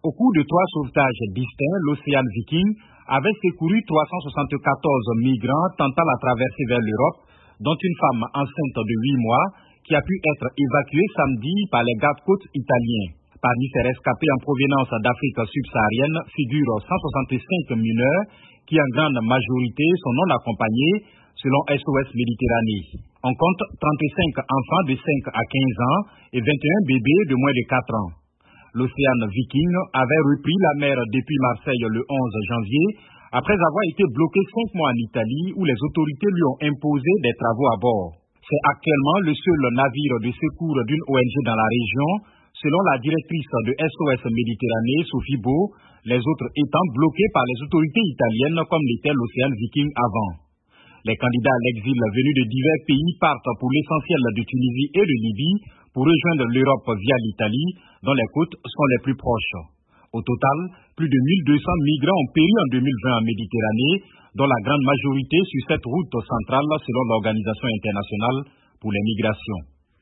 Au cours de 3 sauvetages distincts, l'Océan Viking avait secouru 374 migrants tentant la traversée vers l'Europe, dont une femme enceinte de 8 mois qui a pu être évacuée samedi par les gardes-côtes italiens. Parmi ces rescapés en provenance d'Afrique subsaharienne figurent 165 mineurs qui en grande majorité sont non accompagnés selon SOS Méditerranée. On compte 35 enfants de 5 à 15 ans et 21 bébés de moins de 4 ans. L'Océan Viking avait repris la mer depuis Marseille le 11 janvier après avoir été bloqué 5 mois en Italie où les autorités lui ont imposé des travaux à bord. C'est actuellement le seul navire de secours d'une ONG dans la région, selon la directrice de SOS Méditerranée, Sophie Beau, les autres étant bloqués par les autorités italiennes comme l'était l'Océan Viking avant. Les candidats à l'exil venus de divers pays partent pour l'essentiel de Tunisie et de Libye pour rejoindre l'Europe via l'Italie, dont les côtes sont les plus proches. Au total, plus de 1200 migrants ont péri en 2020 en Méditerranée, dont la grande majorité sur cette route centrale selon l'Organisation internationale pour les migrations.